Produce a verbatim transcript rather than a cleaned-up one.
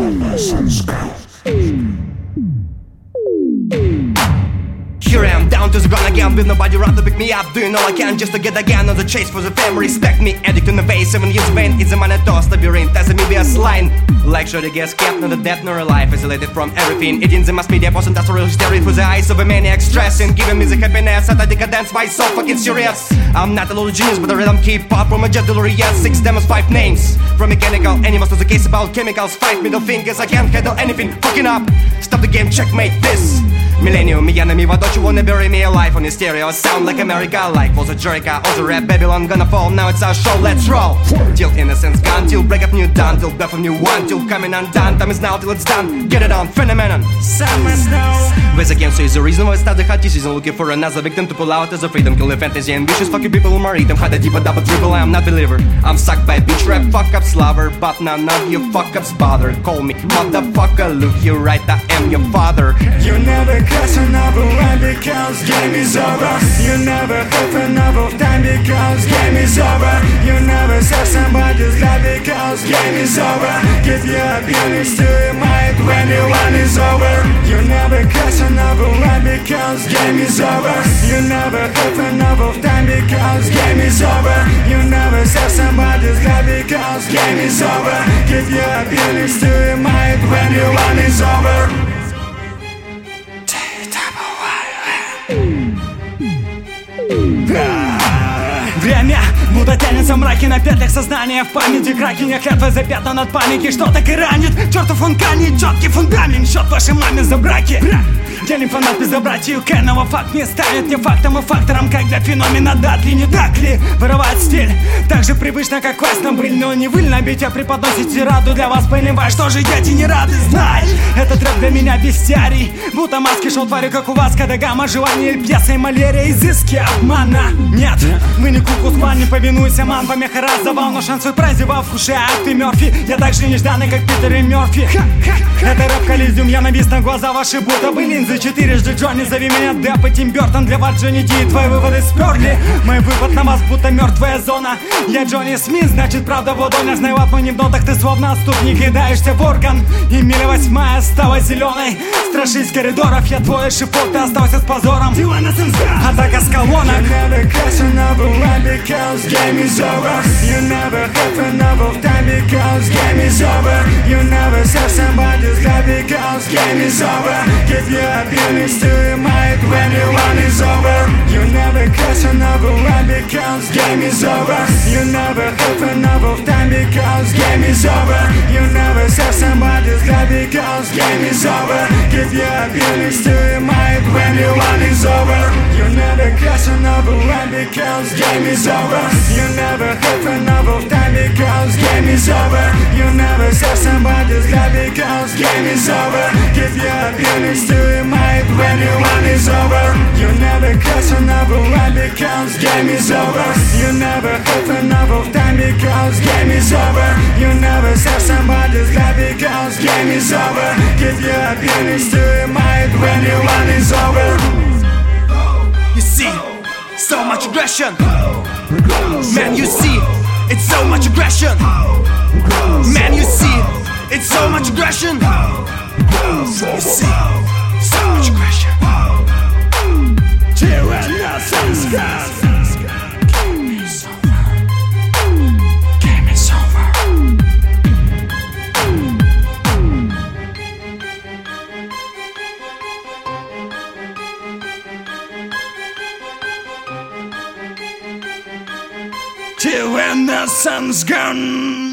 Here I am, down to the ground again, with nobody around to pick me up. Doing all I can just to get again on the chase for the fame. Respect me, addict in the face, seven years vain. It's a man at toss, labyrinth, as a mebius line. Like sure to guess, kept neither death nor alive, isolated from everything. It in the mass media, post industrial hysteria through the eyes of a maniac stressing. Giving me the happiness at a decadence, why so fucking serious? I'm not a little genius, but the rhythm keep up from a jet delirious. Six demons, five names. From mechanical animals to the case about chemicals. Five middle fingers, I can't handle anything. Fucking up, stop the game, checkmate this. Millennium, me enemy, why don't you wanna bury me alive on your stereo? Sound like America, like was a Jericho, or the rap Babylon gonna fall. Now it's our show, let's roll. Till innocence gone, till break up new dawn, till death of new one, till coming undone. Time is now till it's done. Get it on, phenomenon. Summer snow. Ways against you is the reason why I start the hot season, looking for another victim to pull out as a freedom, kill the fantasy and vicious fucking people who marry them. Had a deeper double triple, I am not believer. I'm sucked by bitch rap, fuck up slobber, but none of you fuck ups bother. Call me motherfucker, look you right, I am your father. You never catch another one because game is over. You never have enough of time because game is over. You never save somebody's life because game is over. Give your feelings to your mind when your one is over. You never catch another one because game is over. You never have enough of time because game is over. You never save somebody's life because game is over. Give your feelings to your mind when your one is over. Время будто тянется в мраке на петлях сознания. В памяти кракеня клятва запята от паники. Что так и ранит? Чертов он канет, четкий фундамент. Счет вашей маме за браки. Делим фанат без братьев Кенова. Факт не станет не фактом и фактором, как для феномена дат ли не так ли? Воровать стиль так же привычно, как квест на быль. Но не выль набить, а преподносить тираду. Для вас понимаешь, что же дети не рады. Знай, этот рэп для меня бестиарий. Будто маски шоу тварю, как у вас. Когда гамма желание пьеса и малярия. Изыски обмана. Нет, вы не куклус клан, не повинуйся, ман. Помеха раздавал, но шанс свой прозевал в душе. А ты Мёрфи, я так же нежданный, как Питер и Мёрфи. Это рэп коллизиум, я навис на глаза ваши, будто бы линзы. Четырежды Джонни, зови меня Депп и Тим Бёртон. Для вас Джонни Ди, твои выводы сперли. Мой выпад на вас, будто мертвая зона. Я Джонни Смит, значит правда в ладонях. Знаю одну не в нотах, ты словно отступник. Кидаешься в орган, и миля восьмая стала зеленой. Страшись коридоров, я твой шипот, ты остался с позором. Атака с колонок. Because game is over. You never have enough of time because game is over. You never save somebody's life because game is over. Give your feelings to your mind when your one is over. You never catch another one because game is over. You never have enough of time because game is over. You never save somebody's life because game is over. Give your feelings to your mind when your one is over. You never catch another one because game is over. You never have enough of time because game is over. You never save somebody's life because game is over. Give your feelings to your mind when your one is over. You never catch another one because game is over. You never have enough of time because game is over. You never save somebody's life because game is over. Give your feelings to your mind when your one is over. You see, so much aggression. Man, you see, it's so much aggression. Man, you see, it's so much aggression. You see, so much aggression. Tyranna Sanskar. Game is over. Game is over. Till when the sun's gone.